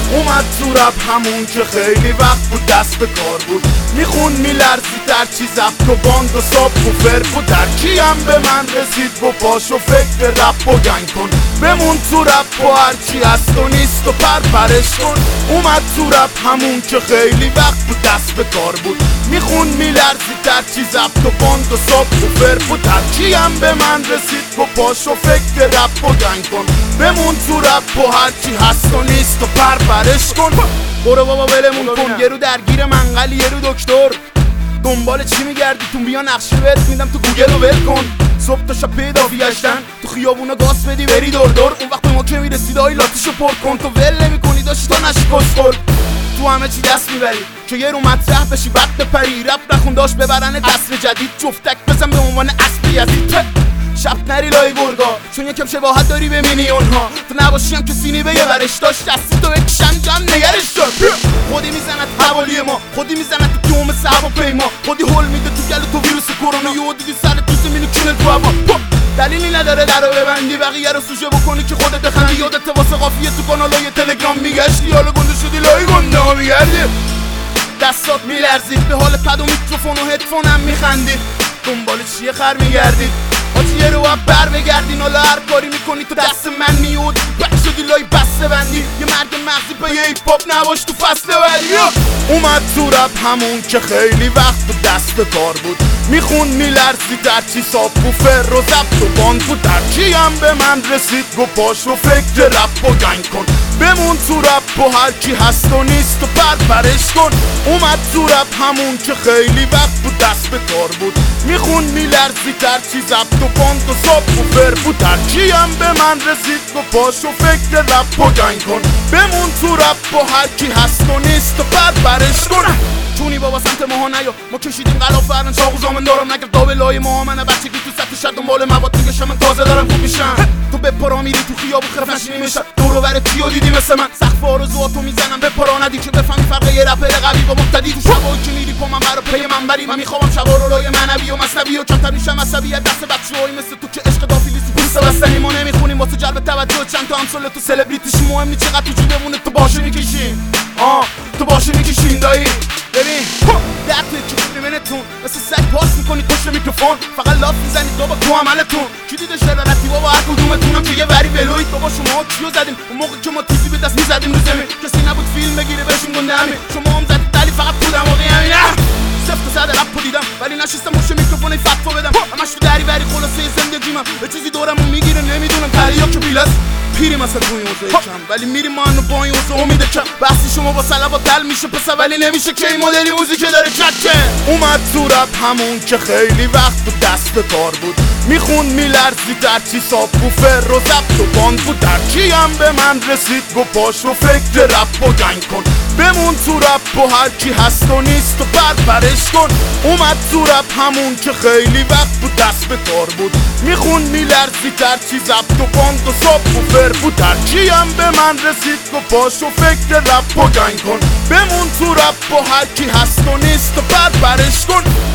اومد تو رپ همون که خیلی وقت بود دست به کار بود، میخون میلرزید در چی زبط و باند و ساب و فر بود. در کی هم به من رسید و پاشو فکر رپ و گنگ کن، بمون تو رپ و هرچی هست و نیست و پرش کن. اومد تو رپ همون که خیلی وقت بود دست به کار بود، میخون میلرزید در چی زبط و باند و ساب و فر بود. در کی هم به من رسید و پاشو فکر رپ و گنگ کن، بمون تو رپ و هرچی هست و نیست و پرش کن. برو بابا ولمون کن، یه رو درگیر منقلی یه رو دکتر، دنبال چی میگردی تو بیا نقشه بهت میدم تو گوگل رو ول کن. صبح تا شب پیدا گشتن تو خیابونا گاز بدی بری دور دور، اون وقت به ما که میرسید آی لاتیشو پر کن. تو ول نمی‌کنی داشتی تا نشی کسخور، تو همه چی دست میبری که یه رو مطرح بشی بعد بپری. رپ نخون داشت ببرن دست جدید، جفتک بزن به عنوان اسب یزید. شب نری لای گرگا چون یکم شباهت داری به مینیونها، تو نباشیم که سینی به یه ورش داشت دستی تو بکشن جمع نگرش دار. خودی میزنت حوالی ما، خودی میزنت تو دوم صحب و پیما، خودی هول میده تو گل تو ویروس کرونا، یه دیدی سر تو زمین کنه تو هوا. دلیلی نداره درو ببندی بقیه رو سوژه بکنی که خودت بخندی. یادت واسه قافیه تو کانالای تلگرام میگشتی، حالا گنده شدی لای گنده ها میگردی. دستات میلرزید به حال پد و میکروفون و هدفون هم میخندید، دنبال چیه خر میگردید آجی یه رو بر بگردین. حالا هر کاری میکنی تو دست من میود بک شدی لای بسته بندی، یه مرد مغزی به یه ایپ هاپ نباش تو فصل ولی. اومد تو رپ همون که خیلی وقت بود دست به کار بود، میخون میلرزید در چی ساب و فر و زبط و باند بود. در کی هم به من رسید گو پاشو فکر رپ و گنگ کن، بمون تو رپ و هرکی هست و نیست و پرش کن. اومد تو رپ همون که خیلی وقت بود دست به کار بود، میخون میلرزید در چی زبط و باند و ساب و فر بود. در کی هم به من رسید گو پاشو فکر رپ و گنگ کن، بمون تو رپ و هرکی هست و نیست و پرش کن. چونی بابا سمت ماها نیا، ما کشیدیم غلاف فرن چاقو زامن دارم نگرد دابه لای ما. من بچگی تو سطح شد دنبال مواد میگشم، من تازه دارم خوب میشم. تو به پرا میری تو خیابو خرف نشینی میشن، دورو بره چیو دیدی مثل من سقف آرزوهاتو میزنم به پرا ندی که بفهمی فرق یه رپر قوی با مبتدی. تو شبایی که میری پا من برا پی من بری، من میخوام شبا رو لای منوی و مصنوی و کمتر میشم عصبی از دست بچه‌ای مثل تو که عشق دافیلی پوست بستنی. ما نمیخونیم واسه جلب توجه چند تا همسال تو سلبریتیش مهم نی چقدر تو جیبمونه، تو باشه میکشیم تو باشه میکشیم دایی. ببین در توی کشی ببینتون مثل سگ پاس میکنید پشت میکروفون، فقط لاف میزنید بابا تو عملتون. کی دیده شرارتی بابا هر کدومتونم که یه وری ولوید بابا. شما کیو زدیم اون موقع که ما تیزی به دست میزدیم رو زمین، کسی نبود فیلم بگیره بهشون گنده همین. شما هم زدید دلی فقط تو دماغی همین. سفت زده رپ دیدم ولی نشستم پشت میکروفون فتوا بدم، همش تو دری بری خلاصه زندگی من یه چیزی دورمون میگیره نمیدونم تریا که بیلاس پیری مثلا توی اوضاع کم، ولی میریم ما انو با این اوضاع امید کم. بحثی شما با صلوات دل میشه پسر ولی نمیشه که این مدلی موزیک داره چکه. اومد تو رپ همون که خیلی وقت بود دست به کار بود، میخون میلرزید در چی ساب و فر و زبط و باند بود. در کی هم به من رسید گو پاشو فکر رپ و گنگ کن، بمون تو رپ و هرکی هست و نیست و پرش کن. اومد تو رپ همون که خیلی وقت بود دست به کار بود، میخون میلرزید در چی زبط و باند و ساب و فر بود. در کی هم به من رسید گو پاشو فکر رپ و گنگ کن، بمون تو رپ و هرکی هست و نیست و پرش کن.